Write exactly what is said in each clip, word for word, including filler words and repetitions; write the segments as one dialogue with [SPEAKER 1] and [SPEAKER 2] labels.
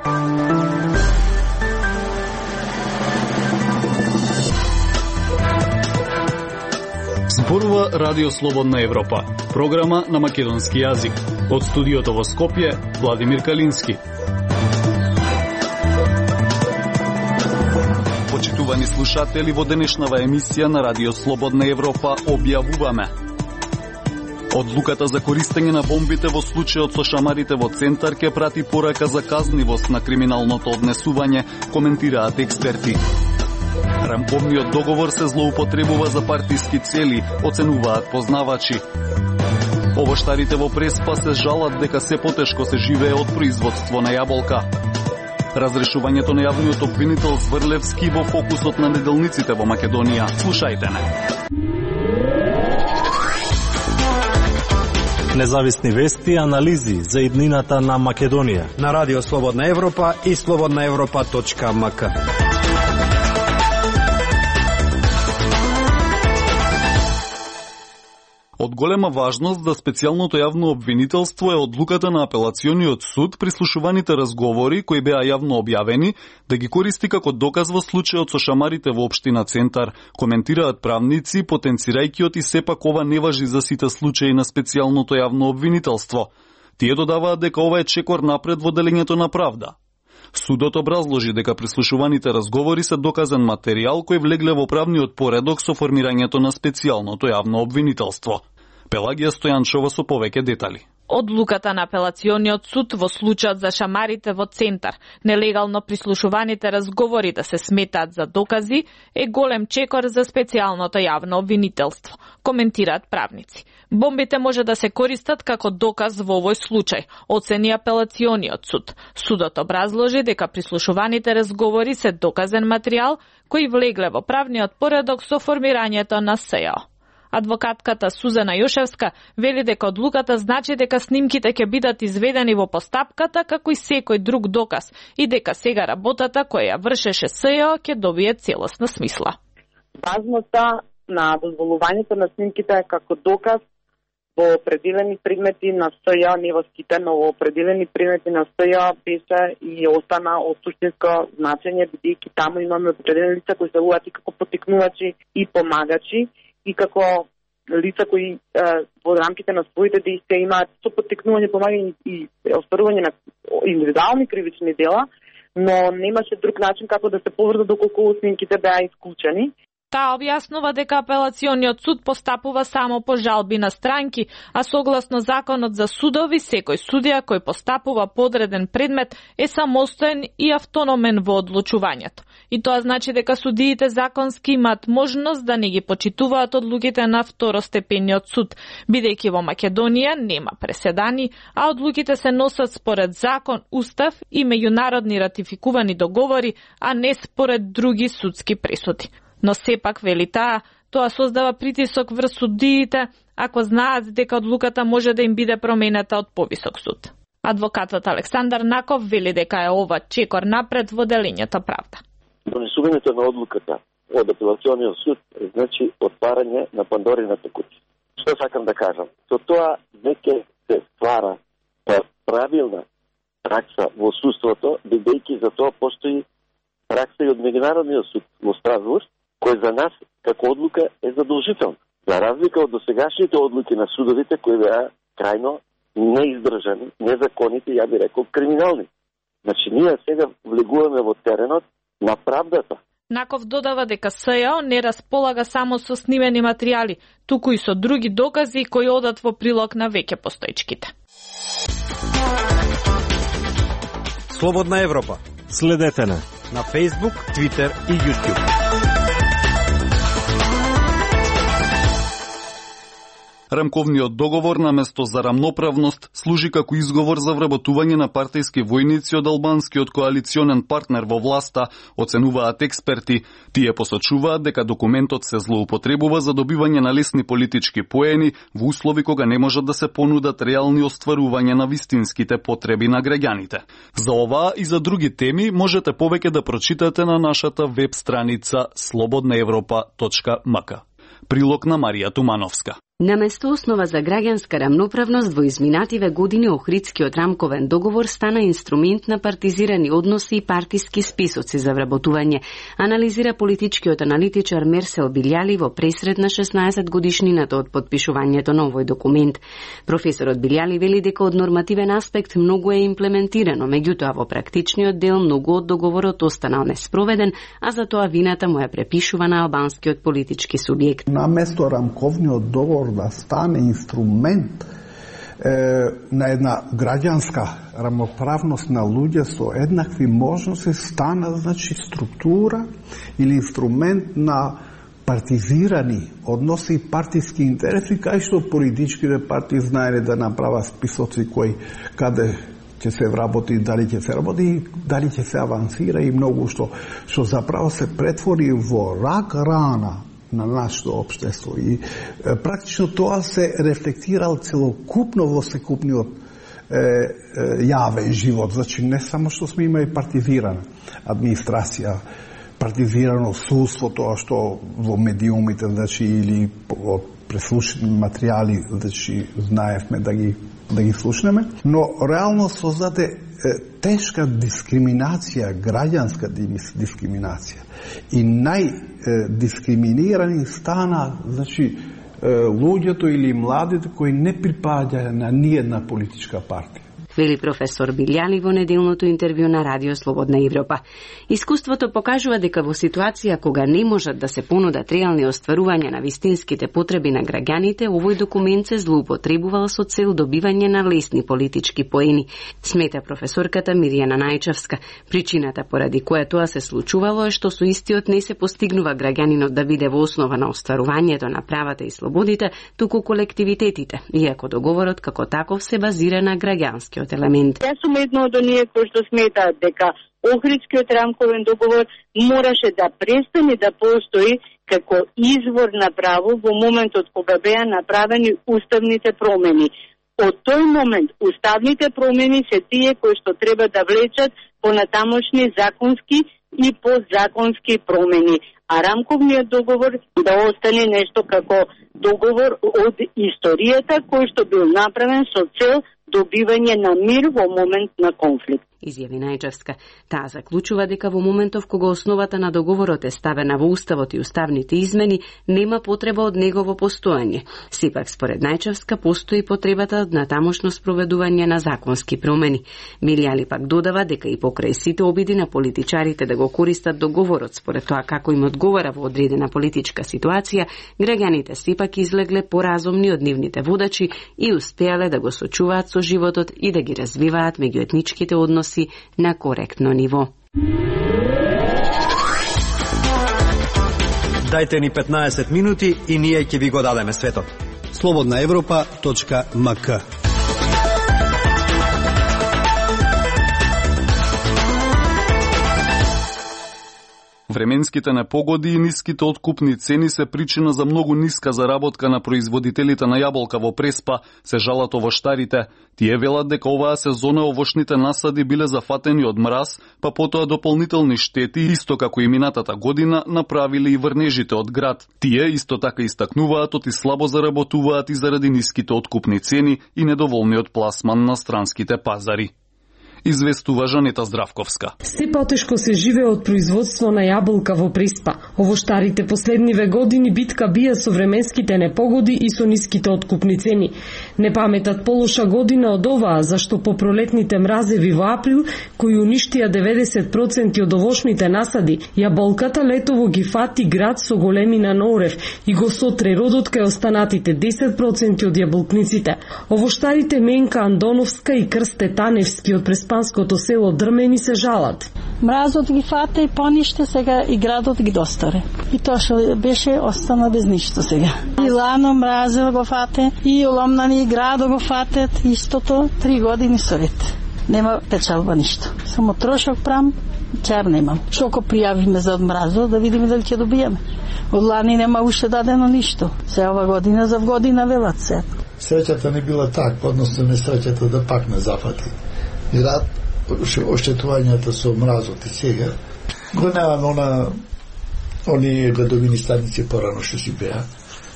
[SPEAKER 1] Зборува Радио Слободна Европа, програма на македонски јазик. Од студиото во Скопје, Владимир Калински. Почитувани слушатели, во денешнава емисија на Радио Слободна Европа објавуваме: одлуката за користење на бомбите во случајот со шамарите во Центар ке прати порака за казнивост на криминалното однесување, коментираат експерти. Рамковниот договор се злоупотребува за партиски цели, оценуваат познавачи. Овоштарите во Преспа се жалат дека се потешко се живее од производство на јаболка. Разрешувањето на јавниот обвинител Зврлевски во фокусот на неделниците во Македонија. Слушајте не.
[SPEAKER 2] Независни вести и анализи за иднината на Македонија
[SPEAKER 3] на Радио Слободна Европа и слободна европа точка ем ка.
[SPEAKER 1] Од голема важност за специјалното јавно обвинителство е одлуката на апелациониот суд прислушуваните разговори кои беа јавно објавени да ги користи како доказ во случајот со шамарите во општина Центар, коментираат правници, потенцирајќи од и сепак ова не важи за сите случаи на специјалното јавно обвинителство. Тие додаваат дека ова е чекор напред во делењето на правда. Судот образложи дека прислушуваните разговори се доказан материјал кој влегле во правниот поредок со формирањето на специјалното јавно обвинителство. Пелагија Стојанчова со повеќе детали.
[SPEAKER 4] Одлуката на апелациониот суд во случајот за шамарите во Центар, нелегално прислушуваните разговори да се сметаат за докази, е голем чекор за специјалното јавно обвинителство, коментираат правници. Бомбите може да се користат како доказ во овој случај, оцени апелациониот суд. Судот образложи дека прислушуваните разговори се доказен материјал кој влегле во правниот поредок со формирањето на СЈО. Адвокатката Сузана Јошевска вели дека одлуката значи дека снимките ќе бидат изведени во постапката како и секој друг доказ и дека сега работата која ја вршеше СЈО ќе добие целосна смисла.
[SPEAKER 5] Важноста на дозволувањето на снимките е како доказ во определени предмети на СЈО, не во сите, но во определени предмети на СЈО беше и остана од суштинско значење, бидејќи таму имаме определени лица кои се луат и како потикнувачи и помагачи, и како лица кои е, во рамките на своите действија имаат со поттикнување, помагање и остварување на индивидуални кривични дела, но немаше друг начин како да се поврза доколку снимките беа исклучени.
[SPEAKER 4] Таа објаснува дека апелациониот суд постапува само по жалби на странки, а согласно законот за судови, секој судија кој постапува по одреден предмет е самостоен и автономен во одлучувањето. И тоа значи дека судиите законски имаат можност да не ги почитуваат одлуките на второстепениот суд, бидејќи во Македонија нема преседани, а одлуките се носат според закон, устав и меѓународни ратификувани договори, а не според други судски пресуди. Но сепак, вели таа, тоа создава притисок врз судиите ако знаат дека одлуката може да им биде променета од повисок суд. Адвокатот Александар Наков вели дека е ова чекор напред во делењето правда.
[SPEAKER 6] Донесувањето на одлуката од апелациониот суд значи отварање на Пандорината кутија. Што сакам да кажам? Со тоа веќе се ствара правилна пракса во судството, бидејќи за тоа постои пракса и од меѓународниот суд во Страсбург, кој за нас како одлука е задолжителна. За разлика од досегашните одлуки на судовите кои беа крајно неиздржани, незаконите, ја би рекол криминални. Значи ние сега влегуваме во теренот на правдата.
[SPEAKER 4] Наков додава дека СЈО не располага само со снимени материјали, туку и со други докази кои одат во прилог на веќе постоечките.
[SPEAKER 3] Слободна Европа.
[SPEAKER 2] Следете на
[SPEAKER 3] на Facebook, Twitter и YouTube.
[SPEAKER 1] Рамковниот договор наместо за рамноправност служи како изговор за вработување на партиски војници од албанскиот коалиционен партнер во власта, оценуваат експерти. Тие посочуваат дека документот се злоупотребува за добивање на лесни политички поени во услови кога не можат да се понудат реални остварување на вистинските потреби на граѓаните. За оваа и за други теми можете повеќе да прочитате на нашата веб страница слободна европа точка ем ка. Прилог на Марија Тумановска.
[SPEAKER 7] Наместо основа за граѓанска рамноправност во изминативе години Охридскиот рамковен договор стана инструмент на партизирани односи и партиски списоци за вработување, анализира политичкиот аналитичар Мерсел Билјали во пресред на шеснаесет годишнината од подпишувањето на овој документ. Професорот Билјали вели дека од нормативен аспект многу е имплементирано, меѓутоа во практичниот дел многу од договорот останал неспроведен, а за тоа вината му е препишува на албанскиот политички субјект.
[SPEAKER 8] Наместо рамковниот договор да стане инструмент е, на една граѓанска рамноправност на луѓе со еднакви можности, стана значи структура или инструмент на партизирани односи и партиски интереси, кај што политичките партии знаеле да направат списоци кои каде ќе се вработи, дали ќе се работи, дали ќе се авансира и многу што што заправо се претвори во рак рана на нашето општество. И е, практично тоа се рефлектирал целокупно во секупниот е, е, јавен живот. Значи, не само што сме имали партизирана администрација, партизирано судство, тоа што во медиумите, значи, или од преслушани материјали, значи, знаевме да ги, да ги слушнеме, но реално создаде е, тешка дискриминација, граѓанска дискриминација. И најдискриминирани стана, значи, луѓето или младите кои не припаѓаја на ниедна политичка партија.
[SPEAKER 7] Вели професор Билјали во неделното интервју на Радио Слободна Европа. Искуството покажува дека во ситуација кога не можат да се понудат реални остварувања на вистинските потреби на граѓаните, овој документ се злоупотребувал со цел добивање на лесни политички поени, смета професорката Мирјана Најчевска. Причината поради која тоа се случувало е што со истиот не се постигнува граѓанинот да биде во основа на остварувањето на правата и слободите, туку колективитетите, иако договорот како таков се базира на граѓански елемент.
[SPEAKER 9] Јас сум едно од оние кои што сметаат дека Охридскиот рамковен договор мораше да престане да постои како извор на право во моментот кога беа направени уставните промени. Од тој момент уставните промени се тие кои што треба да влечат понатамошни законски и подзаконски промени, а рамковниот договор да остане нешто како договор од историјата кој што бил направен со цел добивање на мир во момент на конфликт.
[SPEAKER 7] Изјави Најчевска. Таа заклучува дека во моментов кога основата на договорот е ставена во уставот и уставните измени, нема потреба од негово постоење. Сепак, според Најчевска, постои потребата од натамошно спроведување на законски промени. Милјали пак додава дека и покрај сите обиди на политичарите да го користат договорот според тоа како им одговара во одредена политичка ситуација, граѓаните сепак излегле поразумни од нивните водачи и успеале да го сочуваат со животот и да ги развиваат меѓуетничките односи на коректно ниво.
[SPEAKER 3] Дајте ни петнаесет минути и ние ќе ви го дадеме светот. слободна европа точка ем ка.
[SPEAKER 1] Временските непогоди и ниските откупни цени се причина за многу ниска заработка на производителите на јаболка во Преспа, се жалат овоштарите. Тие велат дека оваа сезона овошните насади биле зафатени од мраз, па потоа дополнителни штети, исто како и минатата година, направиле и врнежите од град. Тие исто така истакнуваат оти слабо заработуваат и заради ниските откупни цени и недоволниот пласман на странските пазари. Известува Жанета Здравковска.
[SPEAKER 10] Се потешко се живее од производство на јаболка во Преспа. Овоштарите последниве години битка бија со временските непогоди и со ниските откупни цени. Не паметат полоша година од оваа, зашто по пролетните мразеви во април, кои уништија деветдесет проценти од овошните насади, јаболката летово ги фати град со големина на орев и го сотре родот кај останатите десет проценти од јаболкниците. Овоштарите Менка Андоновска и Крсте Таневски од Преспанското село Дрмени се жалат.
[SPEAKER 11] Мразот ги фате и пониште, сега и градот ги досторе. И тоа што беше остана без ништо сега. И лано мразел го фате, и оломнани и градо го фатет, истото три години совет. Нема печалба ништо. Само трошок прам, чар немам. Шоко пријавиме за мразот да видиме дали ќе добиеме. Од лани нема уште дадено ништо. Се ова година за година велат се.
[SPEAKER 12] Среќата не била така, односно несреќата да пак не зафати. И рад, оштетувањата со мразот и сега, го нема на они градовини станици порано што си беа.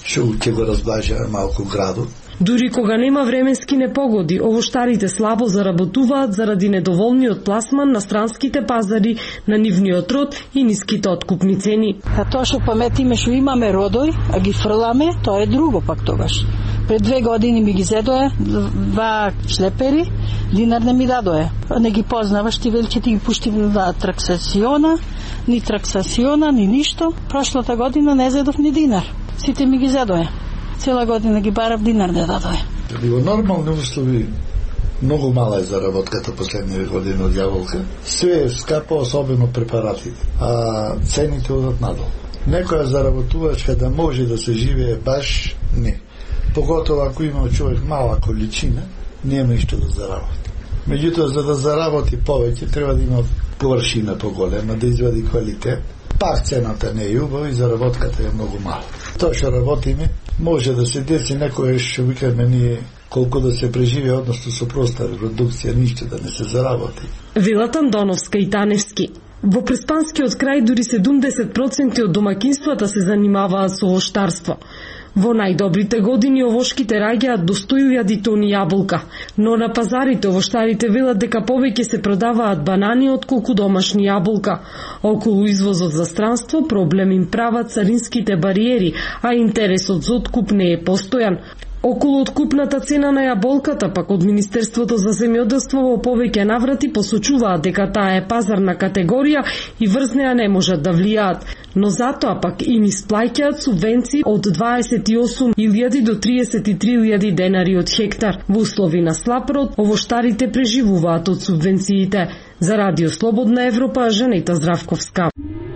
[SPEAKER 12] што ќе го разблажи малку градот.
[SPEAKER 10] Дури кога нема временски непогоди, овоштарите слабо заработуваат заради недоволниот пласман на странските пазари на нивниот род и ниските откупни цени.
[SPEAKER 11] А тоа што паметиме што имаме родој, а ги фрламе, тоа е друго пак тогаш. Пред две години ми ги зедоја два шлепери, динар не ми дадоја. Не ги познаваш, ти вели, че ти ги пушти да траксациона, ни траксациона, ни ништо. Прошлата година не зедов ни динар. Сите ми ги зедоја. Цела година ги барав, динар не дадоја.
[SPEAKER 12] Во нормални услови многу мала е заработката последниве години од јаболка. Све е скапо, особено препаратите, а цените одат надолу. Некоја заработувачка да може да се живее баш не. Поготово ако има човек мала количина, нема што да заработи. Меѓутоа, за да заработи повеќе, треба да има површина поголема, да извади квалитет. Пак цената не е убава и заработката е многу мала. Тоа што работиме, може да се деси некој што викаме ние колку да се преживе, односно со проста репродукција, ништо да не се заработи.
[SPEAKER 10] Велат Андоновска и Таневски. Во Преспанскиот крај дури седумдесет проценти од домаќинствата се занимаваат со овоштарство. Во најдобрите години овошките раѓаат до сто илјади тони јаболка, но на пазарите овоштарите велат дека повеќе се продаваат банани отколку домашни јаболка. Околу извозот за странство проблем им прават царинските бариери, а интересот за откуп не е постојан. Околу откупната цена на јаболката, пак од Министерството за земјоделство во повеќе наврати посочуваат дека таа е пазарна категорија и врз неа не можат да влијаат, но затоа пак им исплаќаат субвенции од дваесет и осум илјади до триесет и три илјади денари од хектар. Во услови на слаб род, овоштарите преживуваат од субвенциите. За Радио Слободна Европа, Жанета Здравковска.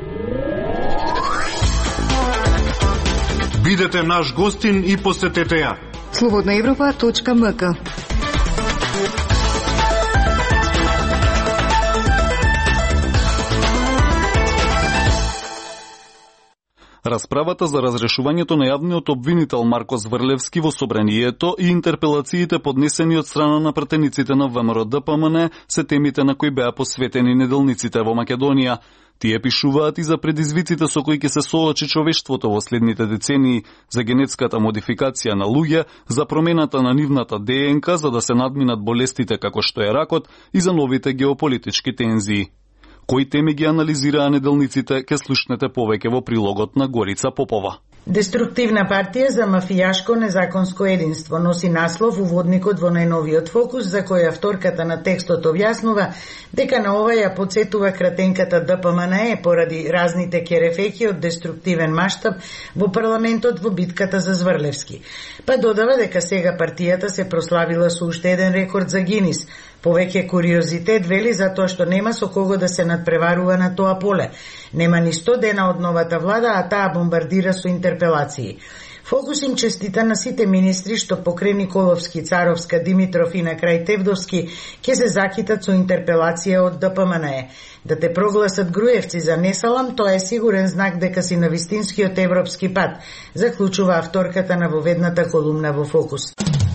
[SPEAKER 13] Бидете наш гостин и посетете ја.
[SPEAKER 14] слободна европа точка ем ка.
[SPEAKER 1] Расправата за разрешувањето на јавниот обвинител Марко Зврлевски во собранието и интерпелациите поднесени од страна на пратениците на ВМРО Д П М Н се темите на кои беа посветени неделниците во Македонија. Тие пишуваат и за предизвиците со кои ќе се соочи човештвото во следните децении, за генетската модификација на луѓе, за промената на нивната Д Н К за да се надминат болестите како што е ракот и за новите геополитички тензии. Кои теми ги анализираа неделниците, ке слушнете повеќе во прилогот на Горица Попова.
[SPEAKER 15] Деструктивна партија за мафијашко незаконско единство носи наслов уводникот во најновиот фокус, за кој авторката на текстот објаснува дека на ова ја подсетува кратенката Д П М Н Е поради разните керефеќи од деструктивен маштаб во парламентот во битката за Зврлевски. Па додава дека сега партијата се прославила со уште еден рекорд за Гинис. Повеќе куриозитет вели затоа што нема со кого да се надпреварува на тоа поле. Нема ни сто дена од новата влада, а таа бомбардира со интерпелации. Фокус им честита на сите министри што покрај Николовски, Царовска, Димитров и на крај Тевдовски ќе се закитат со интерпелација од Д П М Н Е. Да те прогласат Груевци за несалам, тоа е сигурен знак дека си на вистинскиот европски пат, заклучува авторката на воведната колумна во Фокус.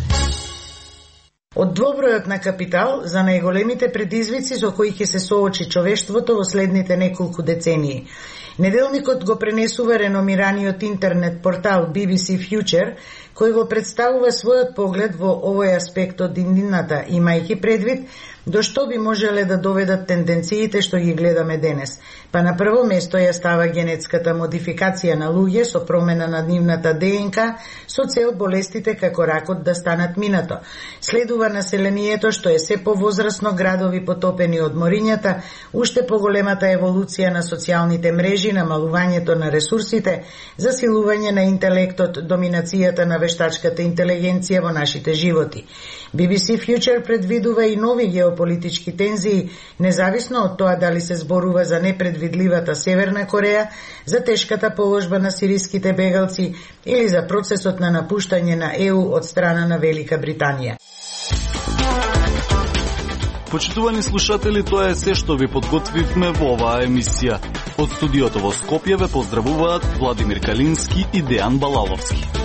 [SPEAKER 15] Од двобројот на Капитал за најголемите предизвици со кои ќе се соочи човештвото во следните неколку децении. Неделникот го пренесува реномираниот интернет портал Би Би Си Future, кој го представува својот поглед во овој аспект од иднината, имајќи предвид до што би можеле да доведат тенденциите што ги гледаме денес. Па на прво место ја става генетската модификација на луѓе со промена на нивната Д Н К со цел болестите како ракот да станат минато. Следува населението што е се повозрасно, градови потопени од морињата, уште поголемата еволуција на социјалните мрежи, намалувањето на ресурсите, засилување на интелектот, доминацијата на вештачката интелигенција во нашите животи. Би Би Си Future предвидува и нови геополитички тензии, независно од тоа дали се зборува за непредвидливата Северна Кореја, за тешката положба на сириските бегалци или за процесот на напуштање на Е У од страна на Велика Британија.
[SPEAKER 1] Почитувани слушатели, тоа е се што ви подготвивме во оваа емисија. Од студиото во Скопје ве поздравуваат Владимир Калински и Дејан Балаловски.